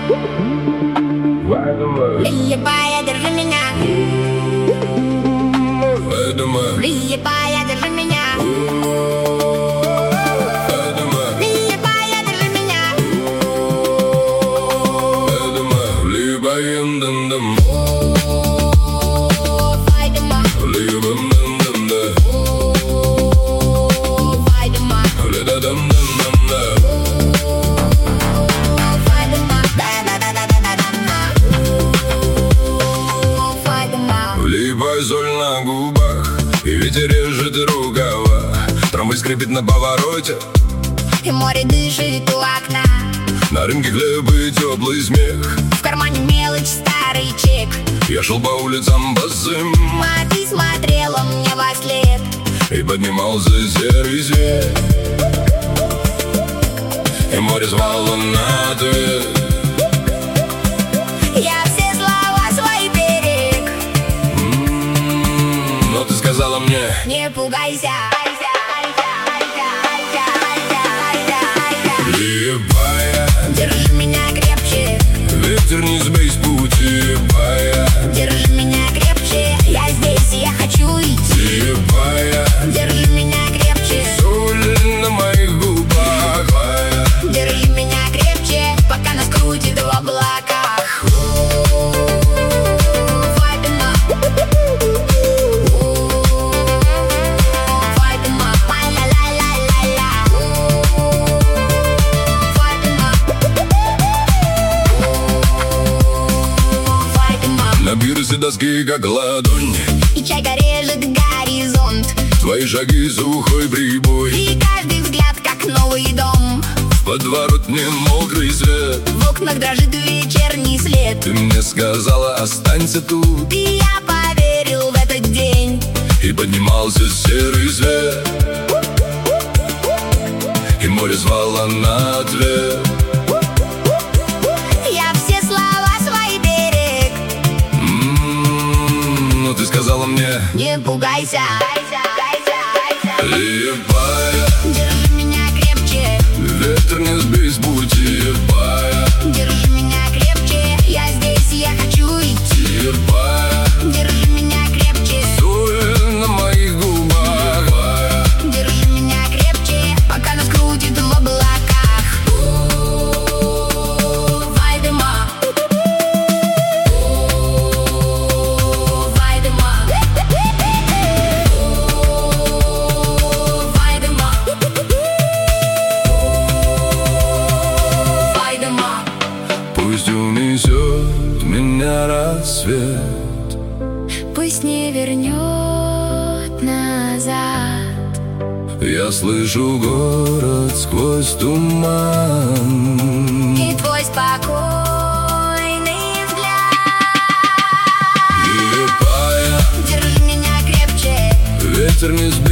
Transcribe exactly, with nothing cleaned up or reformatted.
Прилипая, держи меня. Прилипая, держи меня. Прилипая, держи меня. Прилипаем, дам-дам. Либо соль на губах, и ветер режет рукава. Трамвай скрипит на повороте, И море дышит у окна. на рынке хлеб и теплый смех. В кармане мелочь, старый чек. Я шел по улицам босым, А ты смотрела мне во след. и поднимался серый свет. И море звало на ответ. Я все слова свои берег. М-м-м, Но ты сказала мне: Не пугайся. Прилипая, Держи меня крепче. ветер не сбей с пути. Прилипая, Держи меня крепче. Я здесь, и я хочу идти. прилипая, Держи меня крепче. соль на моих губах. Прилипая, Держи меня крепче, пока нас крутит в облаках. Фатима. Фатима. Ла-ла-ла-ла-ла. Фатима. Фатима. на пирсе доски как ладонь. И чайка режет горизонт. Твои шаги сухой прибой. И каждый взгляд как новый дом. В подворотне мокрый свет. В окнах дрожит вечерний след. Ты мне сказала: останься тут. И я поверил в этот день. И поднимался серый свет. И море звало на ответ. Я все слова свои берег. М-м-м, Но ты сказала мне: Не пугайся. Прилипая, Держи меня крепче. ветер не сбей с пути. Прилипая, Держи меня крепче. Я здесь, и я хочу идти. прилипая, Держи меня крепче. соль на моих губах. Прилипая, Держи меня крепче, пока нас крутит в облаках. Вайдема. Вайдема. Вайдема. Вайдема. пусть унесет меня рассвет. Пусть не вернет назад. Я слышу город сквозь туман. И твой спокойный взгляд. Прилипая, Держи меня крепче. ветер не сбей